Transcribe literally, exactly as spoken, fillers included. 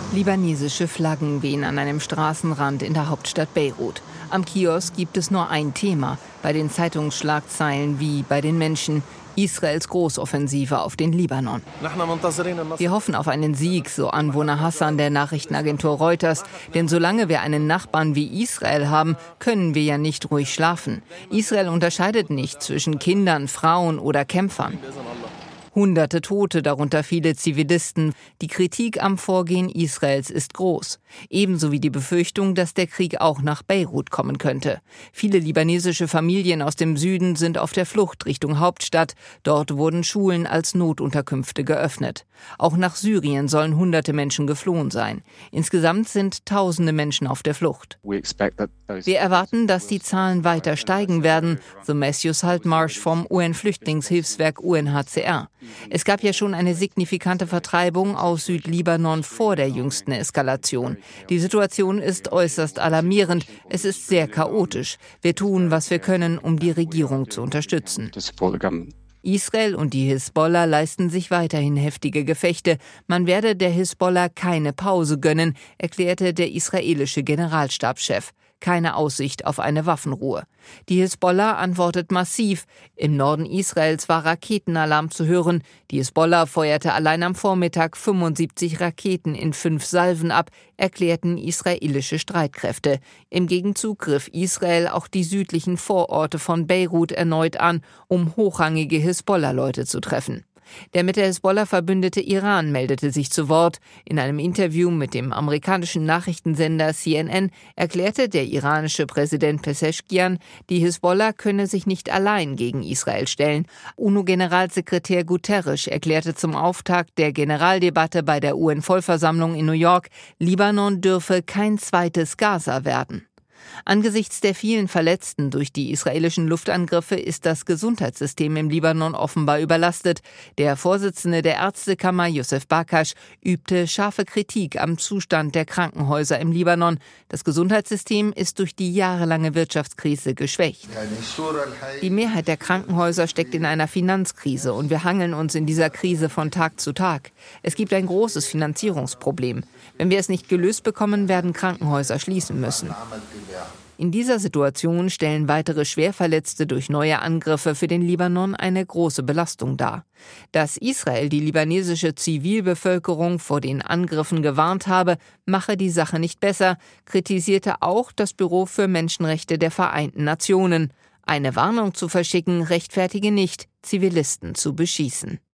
Libanesische Flaggen wehen an einem Straßenrand in der Hauptstadt Beirut. Am Kiosk gibt es nur ein Thema, bei den Zeitungsschlagzeilen wie bei den Menschen: Israels Großoffensive auf den Libanon. Wir hoffen auf einen Sieg, so Anwohner Hassan der Nachrichtenagentur Reuters. Denn solange wir einen Nachbarn wie Israel haben, können wir ja nicht ruhig schlafen. Israel unterscheidet nicht zwischen Kindern, Frauen oder Kämpfern. Hunderte Tote, darunter viele Zivilisten. Die Kritik am Vorgehen Israels ist groß. Ebenso wie die Befürchtung, dass der Krieg auch nach Beirut kommen könnte. Viele libanesische Familien aus dem Süden sind auf der Flucht Richtung Hauptstadt. Dort wurden Schulen als Notunterkünfte geöffnet. Auch nach Syrien sollen hunderte Menschen geflohen sein. Insgesamt sind tausende Menschen auf der Flucht. Wir erwarten, dass die Zahlen weiter steigen werden, so Matthew Saltmarsh vom U N-Flüchtlingshilfswerk U N H C R. Es gab ja schon eine signifikante Vertreibung aus Südlibanon vor der jüngsten Eskalation. Die Situation ist äußerst alarmierend. Es ist sehr chaotisch. Wir tun, was wir können, um die Regierung zu unterstützen. Israel und die Hisbollah leisten sich weiterhin heftige Gefechte. Man werde der Hisbollah keine Pause gönnen, erklärte der israelische Generalstabschef. Keine Aussicht auf eine Waffenruhe. Die Hisbollah antwortet massiv. Im Norden Israels war Raketenalarm zu hören. Die Hisbollah feuerte allein am Vormittag fünfundsiebzig Raketen in fünf Salven ab, erklärten israelische Streitkräfte. Im Gegenzug griff Israel auch die südlichen Vororte von Beirut erneut an, um hochrangige Hisbollah-Leute zu treffen. Der mit der Hisbollah verbündete Iran meldete sich zu Wort. In einem Interview mit dem amerikanischen Nachrichtensender C N N erklärte der iranische Präsident Pezeshkian, die Hisbollah könne sich nicht allein gegen Israel stellen. UNO-Generalsekretär Guterres erklärte zum Auftakt der Generaldebatte bei der U N-Vollversammlung in New York, Libanon dürfe kein zweites Gaza werden. Angesichts der vielen Verletzten durch die israelischen Luftangriffe ist das Gesundheitssystem im Libanon offenbar überlastet. Der Vorsitzende der Ärztekammer, Youssef Bakash, übte scharfe Kritik am Zustand der Krankenhäuser im Libanon. Das Gesundheitssystem ist durch die jahrelange Wirtschaftskrise geschwächt. Die Mehrheit der Krankenhäuser steckt in einer Finanzkrise und wir hangeln uns in dieser Krise von Tag zu Tag. Es gibt ein großes Finanzierungsproblem. Wenn wir es nicht gelöst bekommen, werden Krankenhäuser schließen müssen. In dieser Situation stellen weitere Schwerverletzte durch neue Angriffe für den Libanon eine große Belastung dar. Dass Israel die libanesische Zivilbevölkerung vor den Angriffen gewarnt habe, mache die Sache nicht besser, kritisierte auch das Büro für Menschenrechte der Vereinten Nationen. Eine Warnung zu verschicken rechtfertige nicht, Zivilisten zu beschießen.